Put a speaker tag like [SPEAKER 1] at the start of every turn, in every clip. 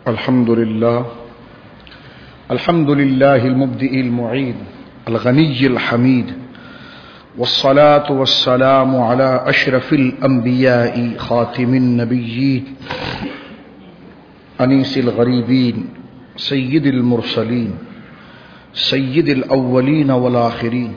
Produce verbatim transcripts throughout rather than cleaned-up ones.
[SPEAKER 1] الحمد لله الحمد لله المبدئ المعيد الغني الحميد والصلاة والسلام على أشرف الأنبياء خاتم النبيين أنيس الغريبين سيد المرسلين سيد الأولين والآخرين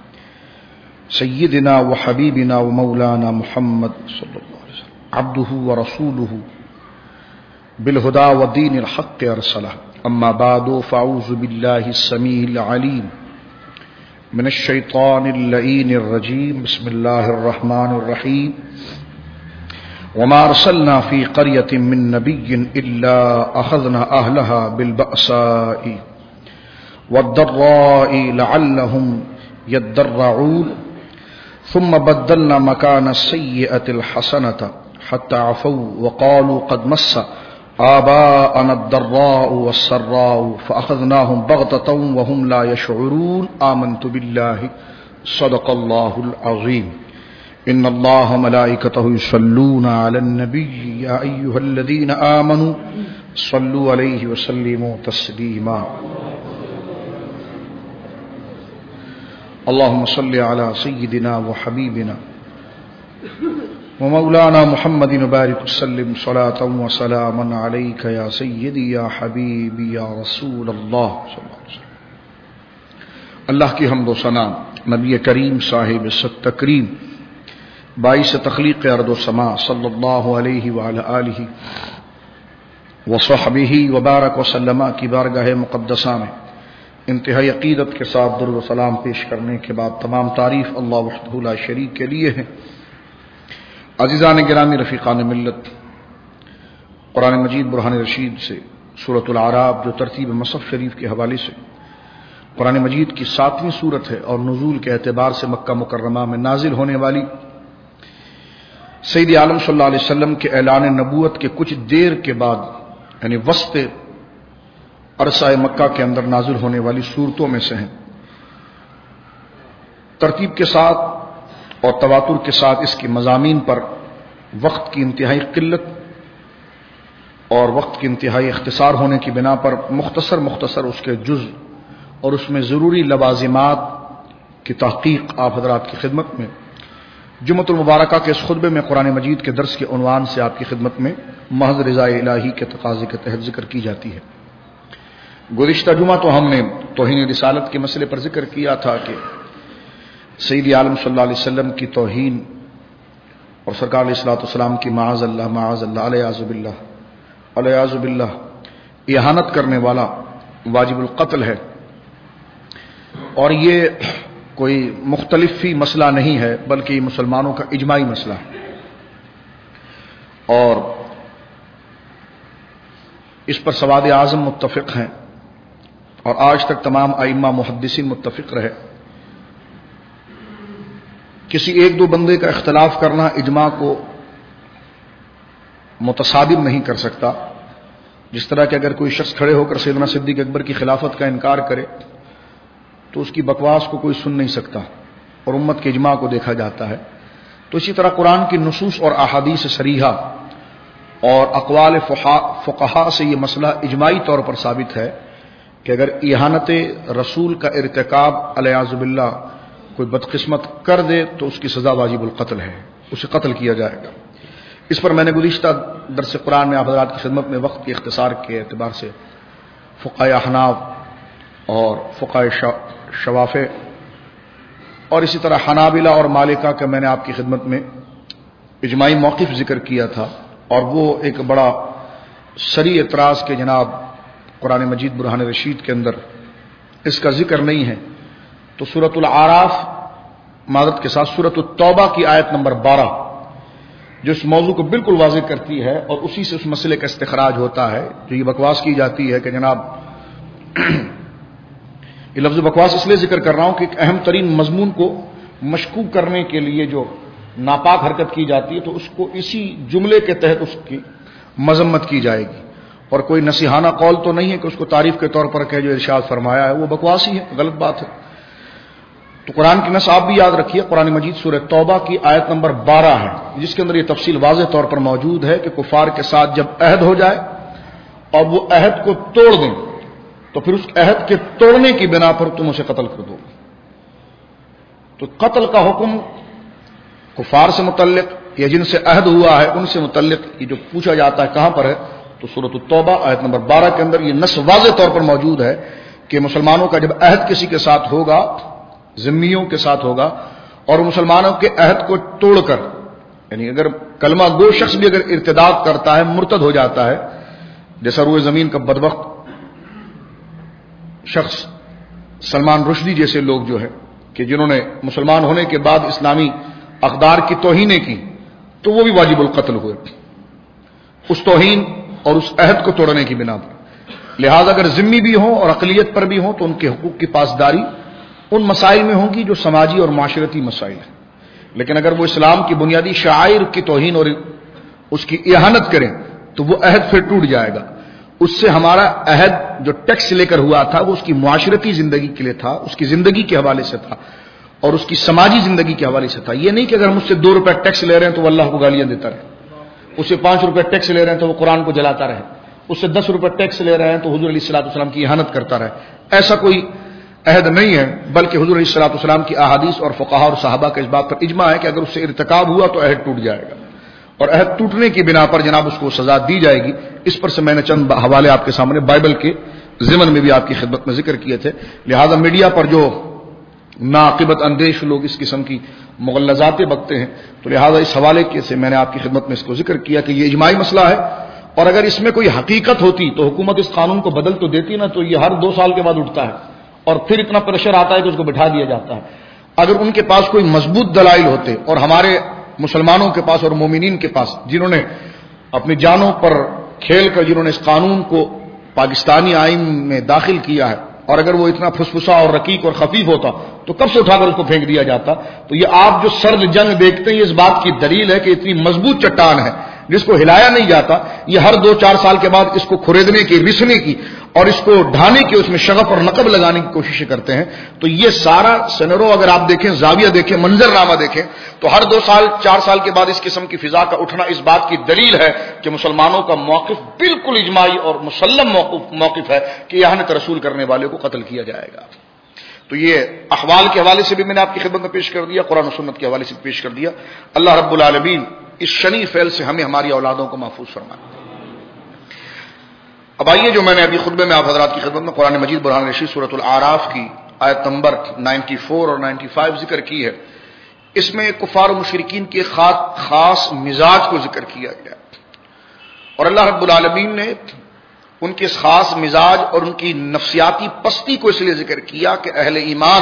[SPEAKER 1] سيدنا وحبيبنا ومولانا محمد صلى الله عليه وسلم عبده ورسوله بالهدى ودين الحق أرسله أما بعد فأعوذ بالله السميع العليم من الشيطان اللئين الرجيم بسم الله الرحمن الرحيم وما أرسلنا في قرية من نبي إلا أخذنا أهلها بالبأساء والضراء لعلهم يضرعون ثم بدلنا مكان السيئة الحسنة حتى عفوا وقالوا قد مس آباءنا الضراء والسراء فأخذناهم بغتة وهم لا يشعرون آمنت بالله صدق الله العظيم إن الله ملائكته يصلون على النبي يا أيها الذين آمنوا صلوا عليه وسلموا تسليما اللهم صل على سيدنا وحبيبنا ومولانا محمد وبارك وسلم صلاة وسلاما عليك يا سيدي يا حبيبي يا رسول اللہ صلی اللہ علیہ وسلم۔ اللہ کی حمد و ثنا نبی کریم صاحب ست تکریم باعث تخلیق ارض و سما صلی اللہ علیہ وعلی آلہ وصحبہ وبارک وسلم کی بارگاہ مقدسہ میں انتہائی عقیدت کے ساتھ درود و سلام پیش کرنے کے بعد تمام تعریف اللہ وحدہ لا شریک کے لیے ہے۔ عزیزان گرامی رفیقان ملت، قرآن مجید برہان رشید سے سورۃ الاعراف جو ترتیب مصحف شریف کے حوالے سے قرآن مجید کی ساتویں سورت ہے اور نزول کے اعتبار سے مکہ مکرمہ میں نازل ہونے والی سید عالم صلی اللہ علیہ وسلم کے اعلان نبوت کے کچھ دیر کے بعد یعنی وسط عرصہ مکہ کے اندر نازل ہونے والی صورتوں میں سے ہیں۔ ترتیب کے ساتھ اور تواتر کے ساتھ اس کی مضامین پر وقت کی انتہائی قلت اور وقت کی انتہائی اختصار ہونے کی بنا پر مختصر مختصر اس کے جز اور اس میں ضروری لوازمات کی تحقیق آپ حضرات کی خدمت میں جمعۃ المبارکہ کے اس خطبے میں قرآن مجید کے درس کے عنوان سے آپ کی خدمت میں محض رضا الہی کے تقاضے کے تحت ذکر کی جاتی ہے۔ گزشتہ جمعہ تو ہم نے توہین رسالت کے مسئلے پر ذکر کیا تھا کہ سید عالم صلی اللہ علیہ وسلم کی توہین اور سرکار علیہ الصلوۃ والسلام کی معاذ اللہ معاذ اللہ علیہ باللہ علیہ باللہ اہانت کرنے والا واجب القتل ہے، اور یہ کوئی مختلف ہی مسئلہ نہیں ہے بلکہ یہ مسلمانوں کا اجماعی مسئلہ ہے، اور اس پر سواد اعظم متفق ہیں اور آج تک تمام ائمہ محدثین متفق رہے۔ کسی ایک دو بندے کا اختلاف کرنا اجماع کو متصادم نہیں کر سکتا، جس طرح کہ اگر کوئی شخص کھڑے ہو کر سیدنا صدیق اکبر کی خلافت کا انکار کرے تو اس کی بکواس کو کوئی سن نہیں سکتا اور امت کے اجماع کو دیکھا جاتا ہے۔ تو اسی طرح قرآن کی نصوص اور احادیث صریحہ اور اقوال فقہاء سے یہ مسئلہ اجماعی طور پر ثابت ہے کہ اگر اہانت رسول کا ارتکاب علیہ باللہ کوئی بدقسمت کر دے تو اس کی سزا واجب القتل ہے، اسے قتل کیا جائے گا۔ اس پر میں نے گزشتہ درس قرآن میں آپ حضرات کی خدمت میں وقت کے اختصار کے اعتبار سے فقہائے احناف اور فقہائے شوافع اور اسی طرح حنابلہ اور مالکہ کا میں نے آپ کی خدمت میں اجماعی موقف ذکر کیا تھا، اور وہ ایک بڑا سری اعتراض کے جناب قرآن مجید برہان رشید کے اندر اس کا ذکر نہیں ہے۔ تو سورۃ الاعراف معذرت کے ساتھ سورۃ التوبہ کی آیت نمبر بارہ جو اس موضوع کو بالکل واضح کرتی ہے اور اسی سے اس مسئلے کا استخراج ہوتا ہے جو یہ بکواس کی جاتی ہے کہ جناب یہ لفظ بکواس اس لیے ذکر کر رہا ہوں کہ ایک اہم ترین مضمون کو مشکوک کرنے کے لیے جو ناپاک حرکت کی جاتی ہے تو اس کو اسی جملے کے تحت اس کی مذمت کی جائے گی، اور کوئی نصیحانہ قول تو نہیں ہے کہ اس کو تعریف کے طور پر کہ جو ارشاد فرمایا ہے وہ بکواس ہی ہے، غلط بات ہے۔ تو قرآن کی نص آپ بھی یاد رکھیے، قرآن مجید سورہ توبہ کی آیت نمبر بارہ ہے جس کے اندر یہ تفصیل واضح طور پر موجود ہے کہ کفار کے ساتھ جب عہد ہو جائے اور وہ عہد کو توڑ دیں تو پھر اس عہد کے توڑنے کی بنا پر تم اسے قتل کر دو. تو قتل کا حکم کفار سے متعلق یا جن سے عہد ہوا ہے ان سے متعلق یہ جو پوچھا جاتا ہے کہاں پر ہے تو سورۃ التوبہ آیت نمبر بارہ کے اندر یہ نص واضح طور پر موجود ہے کہ مسلمانوں کا جب عہد کسی کے ساتھ ہوگا، ذمیوں کے ساتھ ہوگا، اور مسلمانوں کے عہد کو توڑ کر، یعنی اگر کلمہ گو شخص بھی اگر ارتداد کرتا ہے، مرتد ہو جاتا ہے، جیسا روئے زمین کا بدبخت شخص سلمان رشدی جیسے لوگ جو ہے کہ جنہوں نے مسلمان ہونے کے بعد اسلامی اقدار کی توہینیں کی، تو وہ بھی واجب القتل ہوئے اس توہین اور اس عہد کو توڑنے کی بنا پر. لہذا اگر ذمی بھی ہوں اور اقلیت پر بھی ہوں تو ان کے حقوق کی پاسداری ان مسائل میں ہوگی جو سماجی اور معاشرتی مسائل ہیں. لیکن اگر وہ اسلام کی بنیادی شعائر کی توہین اور اس کی اہانت کریں تو وہ عہد پھر ٹوٹ جائے گا. اس سے ہمارا عہد جو ٹیکس لے کر ہوا تھا وہ اس کی معاشرتی زندگی کے لیے تھا، اس کی زندگی کے حوالے سے تھا اور اس کی سماجی زندگی کے حوالے سے تھا. یہ نہیں کہ اگر ہم اس سے دو روپے ٹیکس لے رہے ہیں تو وہ اللہ کو گالیاں دیتا رہے، اس سے پانچ روپے ٹیکس لے رہے ہیں تو وہ قرآن کو جلاتا رہے، اس سے دس روپے ٹیکس لے رہے ہیں تو حضور علیہ الصلوۃ والسلام کی اہانت کرتا رہے. ایسا کوئی عہد نہیں ہے، بلکہ حضور علیہ الصلوۃ والسلام کی احادیث اور فقہاء اور صحابہ کا اس بات پر اجماع ہے کہ اگر اس سے ارتکاب ہوا تو عہد ٹوٹ جائے گا اور عہد ٹوٹنے کی بنا پر جناب اس کو سزا دی جائے گی. اس پر سے میں نے چند حوالے آپ کے سامنے بائبل کے ضمن میں بھی آپ کی خدمت میں ذکر کیے تھے. لہذا میڈیا پر جو ناقبت اندیش لوگ اس قسم کی مغلظاتیں بکتے ہیں تو لہذا اس حوالے کے سے میں نے آپ کی خدمت میں اس کو ذکر کیا کہ یہ اجماعی مسئلہ ہے، اور اگر اس میں کوئی حقیقت ہوتی تو حکومت اس قانون کو بدل تو دیتی نا. تو یہ ہر دو سال کے بعد اٹھتا ہے اور پھر اتنا پریشر آتا ہے کہ اس کو بٹھا دیا جاتا ہے. اگر ان کے پاس کوئی مضبوط دلائل ہوتے اور ہمارے مسلمانوں کے پاس اور مومنین کے پاس جنہوں نے اپنی جانوں پر کھیل کر جنہوں نے اس قانون کو پاکستانی آئین میں داخل کیا ہے، اور اگر وہ اتنا پھسپھسا اور رقیق اور خفیف ہوتا تو کب سے اٹھا کر اس کو پھینک دیا جاتا. تو یہ آپ جو سرد جنگ دیکھتے ہیں یہ اس بات کی دلیل ہے کہ اتنی مضبوط چٹان ہے جس کو ہلایا نہیں جاتا. یہ ہر دو چار سال کے بعد اس کو کھریدنے کی، رسنے کی اور اس کو ڈھانے کی، اس میں شغف اور نقب لگانے کی کوشش کرتے ہیں. تو یہ سارا سینرو اگر آپ دیکھیں، زاویہ دیکھیں، منظر نامہ دیکھیں تو ہر دو سال چار سال کے بعد اس قسم کی فضا کا اٹھنا اس بات کی دلیل ہے کہ مسلمانوں کا موقف بالکل اجماعی اور مسلم موقف ہے کہ اہانت رسول کرنے والے کو قتل کیا جائے گا. تو یہ احوال کے حوالے سے بھی میں نے آپ کی خدمت میں پیش کر دیا، قرآن و سنت کے حوالے سے پیش کر دیا. اللہ رب العالمین اس شنی فعل سے ہمیں ہماری اولادوں کو محفوظ فرمائے. اب آئیے جو میں نے ابھی خطبے میں آپ حضرات کی خدمت میں قرآن مجید برہان رشید سورۃ الاعراف کی آیت نمبر چورانوے اور پچانوے ذکر کی ہے، اس میں کفار و مشرکین کے خاص مزاج کو ذکر کیا گیا اور اللہ رب العالمین نے ان کے خاص مزاج اور ان کی نفسیاتی پستی کو اس لیے ذکر کیا کہ اہل ایمان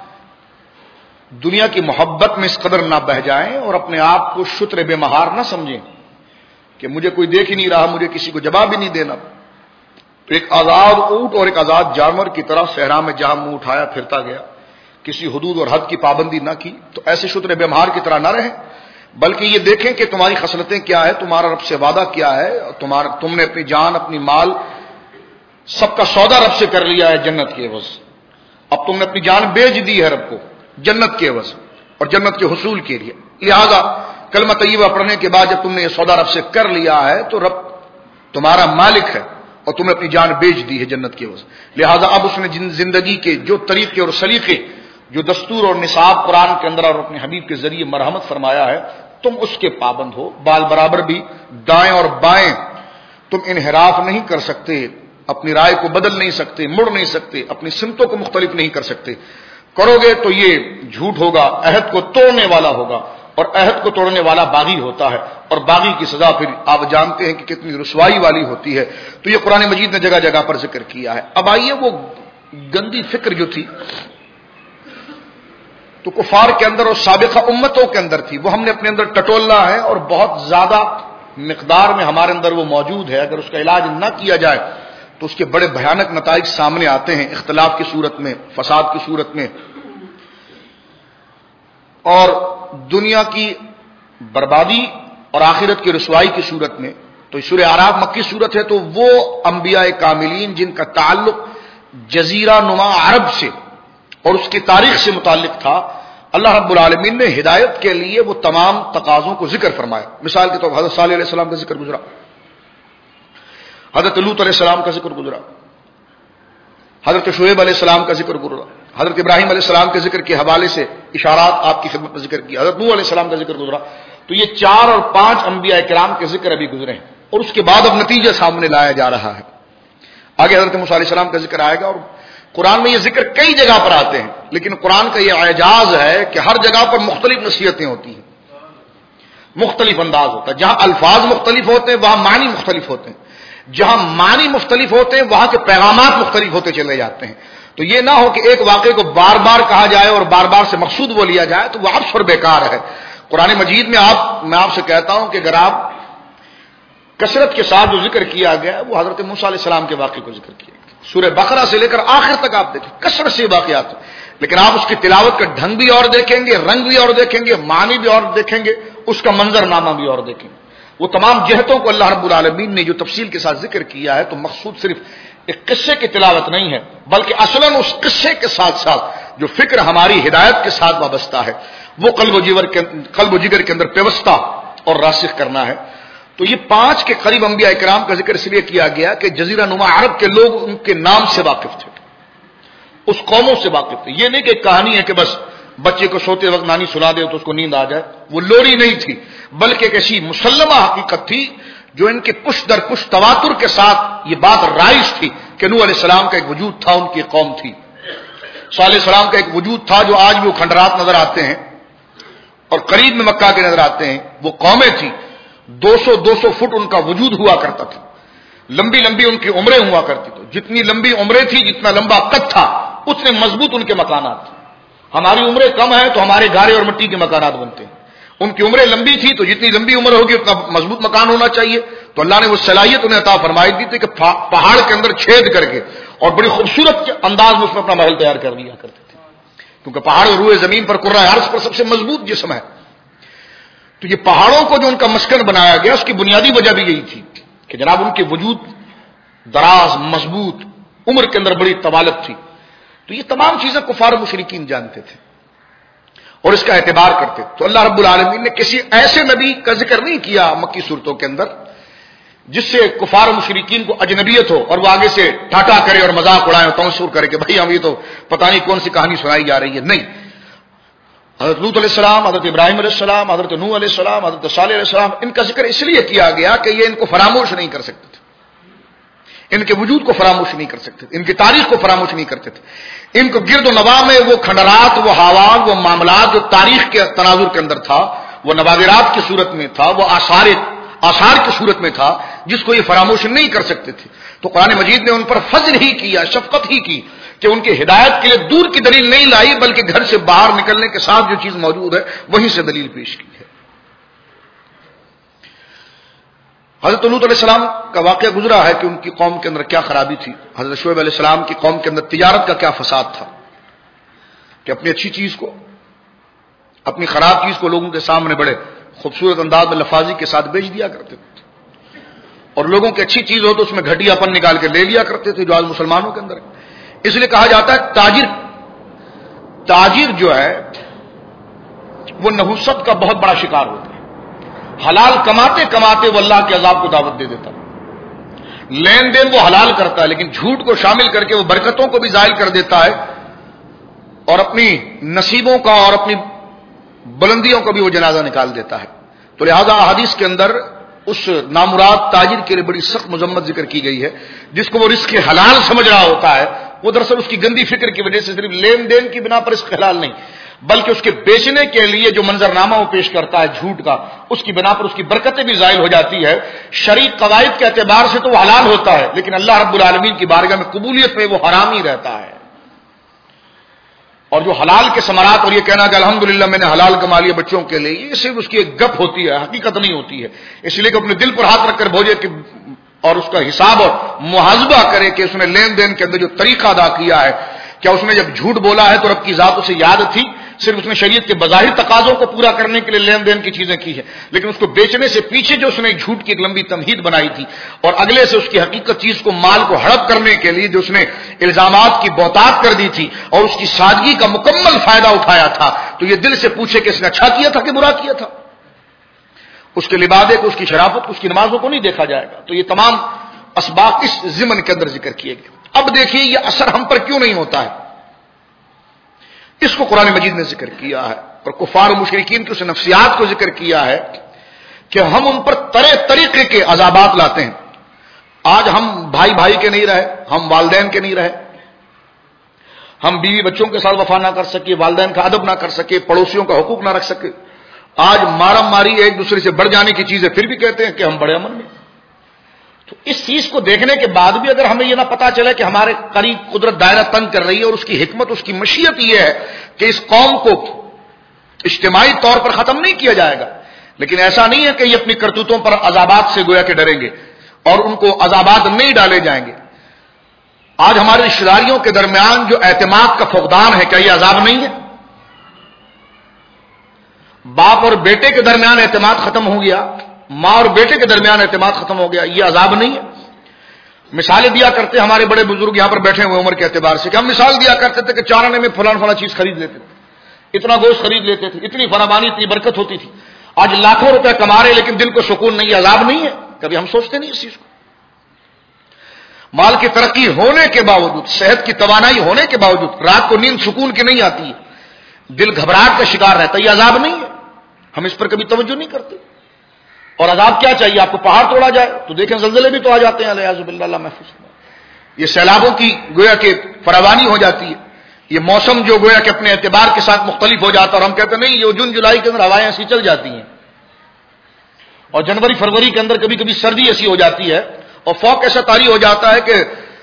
[SPEAKER 1] دنیا کی محبت میں اس قدر نہ بہہ جائیں اور اپنے آپ کو شتر بے مہار نہ سمجھیں کہ مجھے کوئی دیکھ ہی نہیں رہا، مجھے کسی کو جواب ہی نہیں دینا. تو ایک آزاد اونٹ اور ایک آزاد جانور کی طرح صحرا میں جہاں منہ اٹھایا پھرتا گیا، کسی حدود اور حد کی پابندی نہ کی. تو ایسے شتر بے مہار کی طرح نہ رہیں، بلکہ یہ دیکھیں کہ تمہاری خصلتیں کیا ہے، تمہارا رب سے وعدہ کیا ہے، تمہارا تم نے اپنی جان، اپنی مال سب کا سودا رب سے کر لیا ہے جنت کے عوض. اب تم نے اپنی جان بیچ دی ہے رب کو جنت کے عوض اور جنت کے حصول کے لیے. لہذا کلمہ طیبہ پڑھنے کے بعد جب تم نے یہ سودا رب سے کر لیا ہے تو رب تمہارا مالک ہے اور تم نے اپنی جان بیچ دی ہے جنت کے عوض. لہذا اب اس نے زندگی کے جو طریقے اور سلیقے، جو دستور اور نصاب قرآن کے اندر اور اپنے حبیب کے ذریعے مرحمت فرمایا ہے، تم اس کے پابند ہو. بال برابر بھی دائیں اور بائیں تم انحراف نہیں کر سکتے، اپنی رائے کو بدل نہیں سکتے، مڑ نہیں سکتے، اپنی سمتوں کو مختلف نہیں کر سکتے. کرو گے تو یہ جھوٹ ہوگا، عہد کو توڑنے والا ہوگا اور عہد کو توڑنے والا باغی ہوتا ہے اور باغی کی سزا پھر آپ جانتے ہیں کہ کتنی رسوائی والی ہوتی ہے. تو یہ قرآن مجید نے جگہ جگہ پر ذکر کیا ہے. اب آئیے وہ گندی فکر جو تھی تو کفار کے اندر اور سابقہ امتوں کے اندر تھی، وہ ہم نے اپنے اندر ٹٹولنا ہے اور بہت زیادہ مقدار میں ہمارے اندر وہ موجود ہے. اگر اس کا علاج نہ کیا جائے تو اس کے بڑے بھیانک نتائج سامنے آتے ہیں، اختلاف کی صورت میں، فساد کی صورت میں اور دنیا کی بربادی اور آخرت کی رسوائی کی صورت میں. تو سورہ اعراف مکی صورت ہے، تو وہ انبیاء کاملین جن کا تعلق جزیرہ نما عرب سے اور اس کی تاریخ سے متعلق تھا، اللہ رب العالمین نے ہدایت کے لیے وہ تمام تقاضوں کو ذکر فرمایا. مثال کے طور پر حضرت صالح علیہ السلام کا ذکر گزرا، حضرت لوط علیہ السلام کا ذکر گزرا، حضرت شعیب علیہ السلام کا ذکر گزرا، حضرت ابراہیم علیہ السلام کے ذکر کے حوالے سے اشارات آپ کی خدمت میں ذکر کیا، حضرت نوح علیہ السلام کا ذکر گزرا. تو یہ چار اور پانچ انبیاء کرام کے ذکر ابھی گزرے ہیں، اور اس کے بعد اب نتیجہ سامنے لایا جا رہا ہے. آگے حضرت موسیٰ علیہ السلام کا ذکر آئے گا، اور قرآن میں یہ ذکر کئی جگہ پر آتے ہیں، لیکن قرآن کا یہ اعجاز ہے کہ ہر جگہ پر مختلف نصیحتیں ہوتی ہیں، مختلف انداز ہوتا ہے. جہاں الفاظ مختلف ہوتے ہیں وہاں معنی مختلف ہوتے ہیں، جہاں معنی مختلف ہوتے ہیں وہاں کے پیغامات مختلف ہوتے چلے جاتے ہیں. تو یہ نہ ہو کہ ایک واقعے کو بار بار کہا جائے اور بار بار سے مقصود وہ لیا جائے، تو وہ عبث اور بیکار ہے. قرآن مجید میں آپ میں آپ سے کہتا ہوں کہ اگر آپ کثرت کے ساتھ جو ذکر کیا گیا ہے وہ حضرت موسیٰ علیہ السلام کے واقعے کو ذکر کیا گیا، سورہ بقرہ سے لے کر آخر تک آپ دیکھیں کثرت سے واقعات، لیکن آپ اس کی تلاوت کا ڈھنگ بھی اور دیکھیں گے، رنگ بھی اور دیکھیں گے، معنی بھی اور دیکھیں گے، اس کا منظر نامہ بھی اور دیکھیں گے. وہ تمام جہتوں کو اللہ رب العالمین نے جو تفصیل کے ساتھ ذکر کیا ہے، تو مقصود صرف ایک قصے کی تلاوت نہیں ہے، بلکہ اصلاً اس قصے کے ساتھ ساتھ جو فکر ہماری ہدایت کے ساتھ وابستہ ہے وہ قلب و جگر کے قلب و جگر کے اندر پیوستہ اور راسخ کرنا ہے. تو یہ پانچ کے قریب انبیاء کرام کا ذکر اس لیے کیا گیا کہ جزیرہ نما عرب کے لوگ ان کے نام سے واقف تھے، اس قوموں سے واقف تھے. یہ نہیں کہ ایک کہانی ہے کہ بس بچے کو سوتے وقت نانی سنا دے تو اس کو نیند آ جائے، وہ لوری نہیں تھی، بلکہ ایک ایسی مسلمہ حقیقت تھی جو ان کے پشت در پشت تواتر کے ساتھ یہ بات رائج تھی کہ نوح علیہ السلام کا ایک وجود تھا، ان کی قوم تھی. صالح علیہ السلام کا ایک وجود تھا جو آج بھی وہ کھنڈرات نظر آتے ہیں اور قریب میں مکہ کے نظر آتے ہیں. وہ قومیں تھیں، دو سو دو سو فٹ ان کا وجود ہوا کرتا تھا، لمبی لمبی ان کی عمریں ہوا کرتی تھی. جتنی لمبی عمریں تھی، جتنا لمبا قد تھا، اتنے مضبوط ان کے مکانات تھے. ہماری عمریں کم ہیں تو ہمارے گارے اور مٹی کے مکانات بنتے ہیں، ان کی عمریں لمبی تھی تو جتنی لمبی عمر ہوگی اتنا مضبوط مکان ہونا چاہیے. تو اللہ نے وہ صلاحیت انہیں عطا فرمائی دی تھی کہ پہاڑ کے اندر چھید کر کے اور بڑی خوبصورت انداز میں اس میں اپنا محل تیار کر لیا کرتے تھے، کیونکہ پہاڑ اور روئے زمین پر کرۂ عرض پر سب سے مضبوط جسم ہے. تو یہ پہاڑوں کو جو ان کا مسکن بنایا گیا اس کی بنیادی وجہ بھی یہی تھی کہ جناب ان کے وجود دراز، مضبوط، عمر کے اندر بڑی طوالت تھی. تو یہ تمام چیزیں کفار مشرکین جانتے تھے اور اس کا اعتبار کرتے. تو اللہ رب العالمین نے کسی ایسے نبی کا ذکر نہیں کیا مکی صورتوں کے اندر جس سے کفار مشرکین کو اجنبیت ہو اور وہ آگے سے ٹھاٹا کرے اور مذاق اڑائے اور تنصر کرے کہ بھائی ہم یہ تو پتہ نہیں کون سی کہانی سنائی جا رہی ہے. نہیں، حضرت لوط علیہ السلام، حضرت ابراہیم علیہ السلام، حضرت نوح علیہ السلام، حضرت صالح علیہ السلام، ان کا ذکر اس لیے کیا گیا کہ یہ ان کو فراموش نہیں کر سکتے تھے، ان کے وجود کو فراموش نہیں کر سکتے تھے، ان کی تاریخ کو فراموش نہیں کرتے تھے. ان کو گرد و نواح میں وہ کھنڈرات، وہ حوال، وہ معاملات جو تاریخ کے تناظر کے اندر تھا، وہ نوادرات کی صورت میں تھا، وہ آثار آثار کی صورت میں تھا جس کو یہ فراموش نہیں کر سکتے تھے. تو قرآن مجید نے ان پر فضل ہی کیا، شفقت ہی کی کہ ان کی ہدایت کے لیے دور کی دلیل نہیں لائی، بلکہ گھر سے باہر نکلنے کے ساتھ جو چیز موجود ہے وہیں سے دلیل پیش کی ہے. حضرت لوط علیہ السلام کا واقعہ گزرا ہے کہ ان کی قوم کے اندر کیا خرابی تھی. حضرت شعیب علیہ السلام کی قوم کے اندر تجارت کا کیا فساد تھا کہ اپنی اچھی چیز کو، اپنی خراب چیز کو لوگوں کے سامنے بڑے خوبصورت انداز میں لفاظی کے ساتھ بیچ دیا کرتے تھے، اور لوگوں کی اچھی چیز ہو تو اس میں گھٹیا پن نکال کے لے لیا کرتے تھے جو آج مسلمانوں کے اندر ہے. اس لیے کہا جاتا ہے تاجر تاجر جو ہے وہ نحوست کا بہت بڑا شکار ہوتا ہے. حلال کماتے کماتے وہ اللہ کے عذاب کو دعوت دے دیتا ہے. لین دین وہ حلال کرتا ہے لیکن جھوٹ کو شامل کر کے وہ برکتوں کو بھی زائل کر دیتا ہے اور اپنی نصیبوں کا اور اپنی بلندیوں کا بھی وہ جنازہ نکال دیتا ہے. تو لہذا حدیث کے اندر اس نامراد تاجر کے لیے بڑی سخت مذمت ذکر کی گئی ہے جس کو وہ رزق حلال سمجھ رہا ہوتا ہے. وہ دراصل اس کی گندی فکر کی وجہ سے صرف لین دین کی بنا پر رزق حلال نہیں، بلکہ اس کے بیچنے کے لیے جو منظرنامہ وہ پیش کرتا ہے جھوٹ کا، اس کی بنا پر اس کی برکتیں بھی زائل ہو جاتی ہے. شرعی قواعد کے اعتبار سے تو وہ حلال ہوتا ہے لیکن اللہ رب العالمین کی بارگاہ میں قبولیت میں وہ حرام ہی رہتا ہے. اور جو حلال کے ثمرات اور یہ کہنا کہ الحمدللہ میں نے حلال کما لیا بچوں کے لیے، یہ صرف اس کی ایک گپ ہوتی ہے، حقیقت نہیں ہوتی ہے. اس لیے کہ اپنے دل پر ہاتھ رکھ کر بھوجے کہ اور اس کا حساب اور محاسبہ کرے کہ اس نے لین دین کے اندر جو طریقہ ادا کیا ہے، کیا اس نے جب جھوٹ بولا ہے تو رب کی ذات اسے یاد تھی، صرف اس نے شریعت کے بظاہر تقاضوں کو پورا کرنے کے لیے لین دین کی چیزیں کی ہیں، لیکن اس کو بیچنے سے پیچھے جو اس نے جھوٹ کی ایک لمبی تمہید بنائی تھی اور اگلے سے اس کی حقیقت چیز کو مال کو ہڑپ کرنے کے لیے جو اس نے الزامات کی بہتات کر دی تھی اور اس کی سادگی کا مکمل فائدہ اٹھایا تھا، تو یہ دل سے پوچھے کہ اس نے اچھا کیا تھا کہ برا کیا تھا. اس کے لبادے کو، اس کی شرافت کو، اس کی نمازوں کو نہیں دیکھا جائے گا. تو یہ تمام اسباب اس ضمن کے اندر ذکر کیے گئے. اب دیکھیے یہ اثر ہم پر کیوں نہیں ہوتا ہے. اس کو قرآن مجید نے ذکر کیا ہے اور کفار و مشرکین کی اس نفسیات کو ذکر کیا ہے کہ ہم ان پر طرح طریقے کے عذابات لاتے ہیں. آج ہم بھائی بھائی کے نہیں رہے, ہم والدین کے نہیں رہے, ہم بیوی بچوں کے ساتھ وفا نہ کر سکے, والدین کا ادب نہ کر سکے, پڑوسیوں کا حقوق نہ رکھ سکے. آج مارم ماری ایک دوسرے سے بڑھ جانے کی چیزیں, پھر بھی کہتے ہیں کہ ہم بڑے امن میں. تو اس چیز کو دیکھنے کے بعد بھی اگر ہمیں یہ نہ پتا چلے کہ ہمارے قریب قدرت دائرہ تنگ کر رہی ہے اور اس کی حکمت, اس کی مشیت یہ ہے کہ اس قوم کو اجتماعی طور پر ختم نہیں کیا جائے گا, لیکن ایسا نہیں ہے کہ یہ اپنی کرتوتوں پر عذابات سے گویا کہ ڈریں گے اور ان کو عذابات نہیں ڈالے جائیں گے. آج ہماری رشتہ داریوں کے درمیان جو اعتماد کا فقدان ہے, کیا یہ عذاب نہیں ہے؟ باپ اور بیٹے کے درمیان اعتماد ختم ہو گیا, ماں اور بیٹے کے درمیان اعتماد ختم ہو گیا, یہ عذاب نہیں ہے؟ مثالیں دیا کرتے ہمارے بڑے بزرگ یہاں پر بیٹھے ہوئے عمر کے اعتبار سے, کہ ہم مثال دیا کرتے تھے کہ چارانے میں فلاں فلاں چیز خرید لیتے تھے, اتنا گوشت خرید لیتے تھے, اتنی فراوانی, اتنی برکت ہوتی تھی. آج لاکھوں روپے کما رہے لیکن دل کو سکون نہیں, عذاب نہیں ہے؟ کبھی ہم سوچتے نہیں اس چیز کو. مال کی ترقی ہونے کے باوجود, صحت کی توانائی ہونے کے باوجود رات کو نیند سکون کی نہیں آتی ہے, دل گھبراہٹ کا شکار رہتا ہے, یہ عذاب نہیں ہے؟ ہم اس پر کبھی توجہ نہیں کرتے. اور عذاب کیا چاہیے آپ کو؟ پہاڑ توڑا جائے تو دیکھیں زلزلے بھی تو آ جاتے ہیں, الیاذ باللہ, اللہ محفوظ. یہ سیلابوں کی گویا کہ فراوانی ہو جاتی ہے, یہ موسم جو گویا کہ اپنے اعتبار کے ساتھ مختلف ہو جاتا ہے, اور ہم کہتے ہیں نہیں یہ جون جولائی کے اندر ہوائیں ایسی چل جاتی ہیں, اور جنوری فروری کے اندر کبھی کبھی سردی ایسی ہو جاتی ہے, اور فوق ایسا طاری ہو جاتا ہے کہ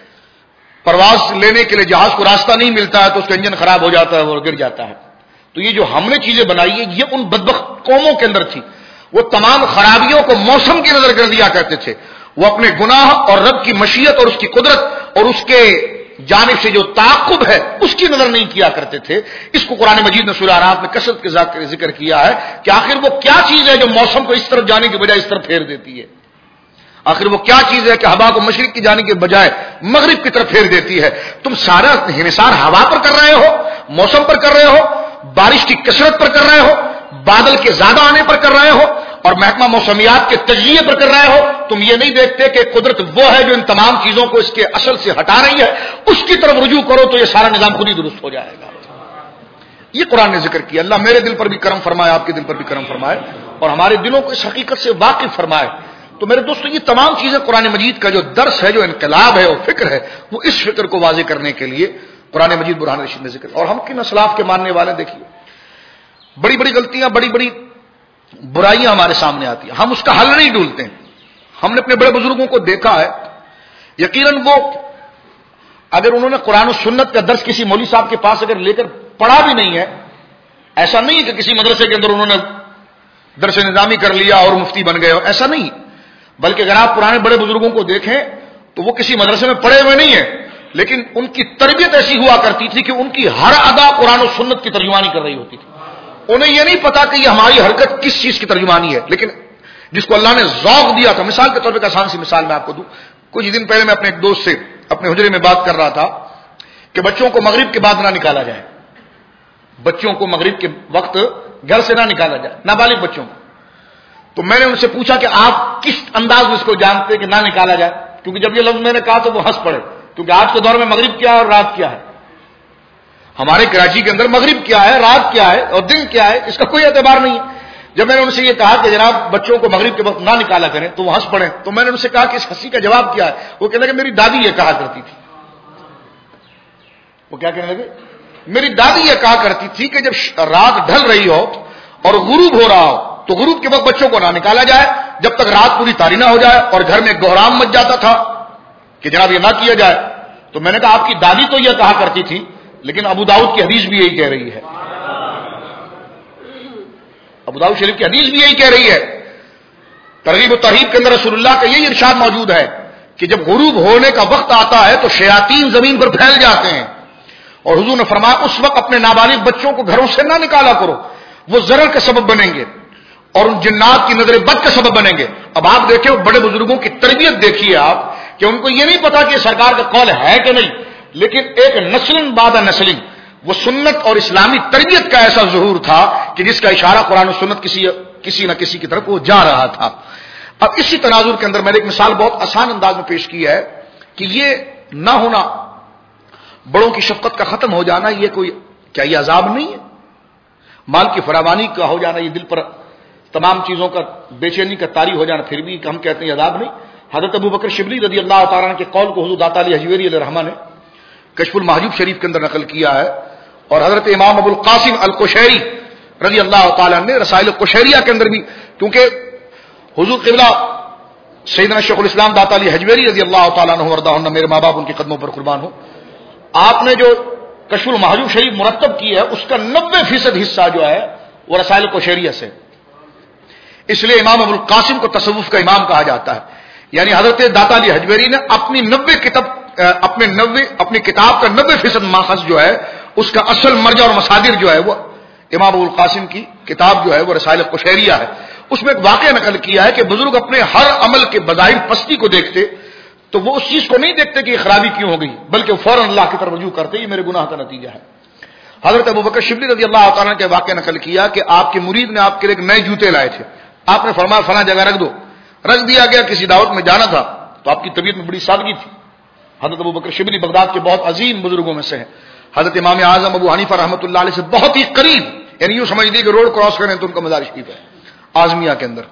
[SPEAKER 1] پرواز لینے کے لیے جہاز کو راستہ نہیں ملتا ہے تو اس کا انجن خراب ہو جاتا ہے اور گر جاتا ہے. تو یہ جو ہم نے چیزیں بنائی ہے یہ ان بدبخت قوموں کے اندر تھی. وہ تمام خرابیوں کو موسم کی نظر کر دیا کرتے تھے, وہ اپنے گناہ اور رب کی مشیت اور اس کی قدرت اور اس کے جانب سے جو تعاقب ہے اس کی نظر نہیں کیا کرتے تھے. اس کو قرآن مجید نے سورہ اعراف میں کثرت کے ذکر کیا ہے کہ آخر وہ کیا چیز ہے جو موسم کو اس طرف جانے کے بجائے اس طرف پھیر دیتی ہے. آخر وہ کیا چیز ہے کہ ہوا کو مشرق کی جانے کے بجائے مغرب کی طرف پھیر دیتی ہے. تم سارا انحصار ہوا پر کر رہے ہو, موسم پر کر رہے ہو, بارش کی کثرت پر کر رہے ہو, بادل کے زیادہ آنے پر کر رہے ہو, اور محکمہ موسمیات کے تجزیے پر کر رہے ہو. تم یہ نہیں دیکھتے کہ قدرت وہ ہے جو ان تمام چیزوں کو اس کے اصل سے ہٹا رہی ہے, اس کی طرف رجوع کرو تو یہ سارا نظام خود ہی درست ہو جائے گا. یہ قرآن نے ذکر کیا. اللہ میرے دل پر بھی کرم فرمائے, آپ کے دل پر بھی کرم فرمائے, اور ہمارے دلوں کو اس حقیقت سے واقف فرمائے. تو میرے دوستو یہ تمام چیزیں قرآن مجید کا جو درس ہے, جو انقلاب ہے اور فکر ہے, وہ اس فکر کو واضح کرنے کے لیے قرآن مجید برہان رشید نے ذکر. اور ہم کن اسلاف کے ماننے والے دیکھیے, بڑی بڑی غلطیاں, بڑی بڑی برائیاں ہمارے سامنے آتی ہیں, ہم اس کا حل نہیں ڈھونڈتے ہیں. ہم نے اپنے بڑے بزرگوں کو دیکھا ہے, یقیناً وہ اگر انہوں نے قرآن و سنت کا درس کسی مولوی صاحب کے پاس اگر لے کر پڑھا بھی نہیں ہے, ایسا نہیں کہ کسی مدرسے کے اندر انہوں نے درس نظامی کر لیا اور مفتی بن گئے ہو, ایسا نہیں. بلکہ اگر آپ پرانے بڑے بزرگوں کو دیکھیں تو وہ کسی مدرسے میں پڑھے ہوئے نہیں ہیں, لیکن ان کی تربیت ایسی ہوا کرتی تھی کہ ان کی ہر ادا قرآن و سنت کی ترجمانی کر رہی ہوتی تھی. انہیں یہ نہیں پتا کہ یہ ہماری حرکت کس چیز کی ترجمانی ہے, لیکن جس کو اللہ نے ذوق دیا تھا. مثال کے طور پہ آسان سی مثال میں آپ کو دوں. کچھ دن پہلے میں اپنے ایک دوست سے اپنے حجرے میں بات کر رہا تھا کہ بچوں کو مغرب کے بعد نہ نکالا جائے, بچوں کو مغرب کے وقت گھر سے نہ نکالا جائے, نابالغ بچوں کو. تو میں نے ان سے پوچھا کہ آپ کس انداز میں اس کو جانتے ہیں کہ نہ نکالا جائے, کیونکہ جب یہ لفظ میں نے کہا تو وہ ہنس پڑے, کیونکہ آج کے دور میں مغرب کیا ہے اور رات کیا ہے. ہمارے کراچی کے اندر مغرب کیا ہے, رات کیا ہے اور دن کیا ہے, اس کا کوئی اعتبار نہیں ہے. جب میں نے ان سے یہ کہا کہ جناب بچوں کو مغرب کے وقت نہ نکالا کریں تو وہ ہنس پڑے. تو میں نے ان سے کہا کہ اس ہنسی کا جواب کیا ہے. وہ کہنے لگے میری دادی یہ کہا کرتی تھی. وہ کیا کہنے لگے؟ میری دادی یہ کہا کرتی تھی کہ جب رات ڈھل رہی ہو اور غروب ہو رہا ہو تو غروب کے وقت بچوں کو نہ نکالا جائے جب تک رات پوری تاری نہ ہو جائے, اور گھر میں گہرام مچ جاتا تھا کہ جناب یہ نہ کیا جائے. تو میں نے کہا آپ کی دادی تو یہ کہا کرتی تھی, لیکن ابو داؤد کی حدیث بھی یہی کہہ رہی ہے. ابو داؤد شریف کی حدیث بھی یہی کہہ رہی ہے. ترغیب و ترہیب کے اندر رسول اللہ کا یہی ارشاد موجود ہے کہ جب غروب ہونے کا وقت آتا ہے تو شیاطین زمین پر پھیل جاتے ہیں, اور حضور نے فرمایا اس وقت اپنے نابالغ بچوں کو گھروں سے نہ نکالا کرو, وہ ضرر کا سبب بنیں گے اور ان جنات کی نظر بد کا سبب بنیں گے. اب آپ دیکھیں بڑے بزرگوں کی تربیت دیکھیے آپ, کہ ان کو یہ نہیں پتا کہ سرکار کا قول ہے کہ نہیں, لیکن ایک نسل بعد نسل وہ سنت اور اسلامی تربیت کا ایسا ظہور تھا کہ جس کا اشارہ قرآن و سنت کسی کسی نہ کسی کی طرف وہ جا رہا تھا. اب اسی تناظر کے اندر میں نے ایک مثال بہت آسان انداز میں پیش کی ہے کہ یہ نہ ہونا، بڑوں کی شفقت کا ختم ہو جانا، یہ کوئی کیا یہ عذاب نہیں ہے؟ مال کی فراوانی کا ہو جانا، یہ دل پر تمام چیزوں کا بے چینی کا طاری ہو جانا، پھر بھی ہم کہتے ہیں عذاب نہیں۔ حضرت ابو بکر شبلی رضی اللہ تعالیٰ عنہ کے قول کو حضور داتا علی حجویری علیہ الرحمہ نے کشف المحجوب شریف کے اندر نقل کیا ہے، اور حضرت امام ابو القاسم القشیری رضی اللہ تعالیٰ نے رسائل القشیریہ کے اندر بھی، کیونکہ حضور قبلہ سیدنا شیخ الاسلام داتا علی حجویری رضی اللہ تعالیٰ عنہ وردہ عنہ، میرے ماں باپ ان کے قدموں پر قربان ہو، آپ نے جو کشف المحجوب شریف مرتب کی ہے اس کا نبے فیصد حصہ جو ہے وہ رسائل القشیریہ سے، اس لیے امام ابو القاسم کو تصوف کا امام کہا جاتا ہے۔ یعنی حضرت داتا علی حجویری نے اپنی نبے کتاب اپنے نبے اپنی کتاب کا نبے فیصد ماخذ جو ہے اس کا اصل مرجع اور مصادر جو ہے وہ امام ابو القاسم کی کتاب جو ہے وہ رسائل القشیریہ ہے۔ اس میں ایک واقعہ نقل کیا ہے کہ بزرگ اپنے ہر عمل کے بظاہر پستی کو دیکھتے تو وہ اس چیز کو نہیں دیکھتے کہ یہ خرابی کیوں ہو گئی، بلکہ فوراً اللہ کی طرف رجوع کرتے یہ میرے گناہ کا نتیجہ ہے۔ حضرت ابوبکر شبلی رضی اللہ تعالیٰ کے واقعہ نقل کیا کہ آپ کے مرید نے آپ کے لیے نئے جوتے لائے تھے، آپ نے فرمایا فلاں جگہ رکھ دو، رکھ دیا گیا، کسی دعوت میں جانا تھا تو آپ کی طبیعت میں بڑی سادگی تھی۔ حضرت ابوبکر شبلی بغداد کے بہت عظیم بزرگوں میں سے ہیں، حضرت امام اعظم ابو حنیفہ رحمۃ اللہ علیہ سے بہت ہی قریب، یعنی یوں سمجھ لیجیے کہ روڈ کراس کریں تو ان کا مزار شریف ہے اعظمیہ کے اندر۔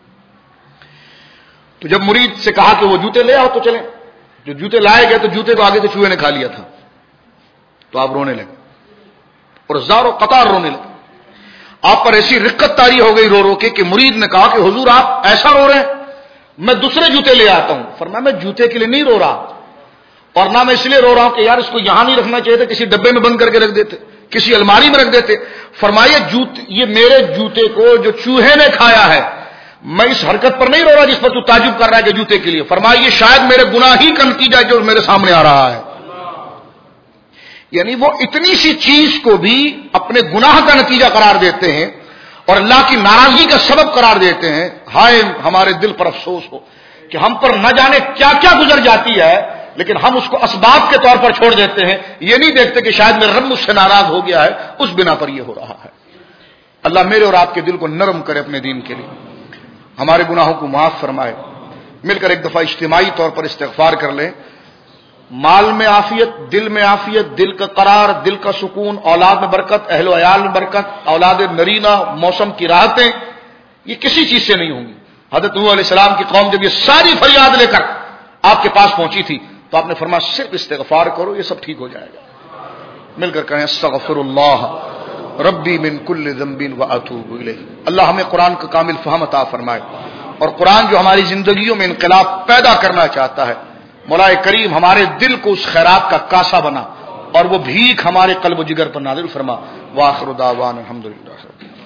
[SPEAKER 1] تو جب مرید سے کہا کہ وہ جوتے لے آؤ تو چلیں، جو جوتے لائے گئے تو جوتے کو آگے سے چوہے نے کھا لیا تھا، تو آپ رونے لگے اور زار و قطار رونے لگے۔ آپ پر ایسی رقت طاری ہو گئی رو رو کے کہ مرید نے کہا کہ حضور آپ ایسا رو رہے ہیں، میں دوسرے جوتے لے آتا ہوں۔ فرمایا میں جوتے کے لیے نہیں رو رہا، اور نہ میں اس لیے رو رہا ہوں کہ یار اس کو یہاں نہیں رکھنا چاہیے تھا، کسی ڈبے میں بند کر کے رکھ دیتے، کسی الماری میں رکھ دیتے۔ فرمایا جوتے یہ میرے جوتے کو جو چوہے نے کھایا ہے، میں اس حرکت پر نہیں رو رہا جس پر تو تعجب کر رہا ہے کہ جوتے کے لیے۔ فرمایا یہ شاید میرے گناہ ہی کا نتیجہ جو میرے سامنے آ رہا ہے۔ یعنی وہ اتنی سی چیز کو بھی اپنے گناہ کا نتیجہ قرار دیتے ہیں اور اللہ کی ناراضگی کا سبب قرار دیتے ہیں۔ ہائے ہمارے دل پر افسوس ہو کہ ہم پر نہ جانے کیا کیا گزر جاتی ہے، لیکن ہم اس کو اسباب کے طور پر چھوڑ دیتے ہیں، یہ نہیں دیکھتے کہ شاید میرا رب مجھ سے ناراض ہو گیا ہے، اس بنا پر یہ ہو رہا ہے۔ اللہ میرے اور آپ کے دل کو نرم کرے اپنے دین کے لیے، ہمارے گناہوں کو معاف فرمائے۔ مل کر ایک دفعہ اجتماعی طور پر استغفار کر لیں۔ مال میں عافیت، دل میں عافیت، دل کا قرار، دل کا سکون، اولاد میں برکت، اہل و عیال میں برکت، اولاد نرینہ، موسم کی راحتیں، یہ کسی چیز سے نہیں ہوں گی۔ حضرت نوح علیہ السلام کی قوم جب یہ ساری فریاد لے کر آپ کے پاس پہنچی تھی تو آپ نے فرمایا صرف استغفار کرو، یہ سب ٹھیک ہو جائے گا۔ مل کر کہیں استغفر اللہ ربی من کل ذنب واتوب الیہ۔ اللہ ہمیں قرآن کا کامل فہم عطا فرمائے، اور قرآن جو ہماری زندگیوں میں انقلاب پیدا کرنا چاہتا ہے، مولا کریم ہمارے دل کو اس خیرات کا کاسا بنا اور وہ بھیک ہمارے قلب و جگر پر نازل فرما۔ وآخر دعوانا الحمدللہ۔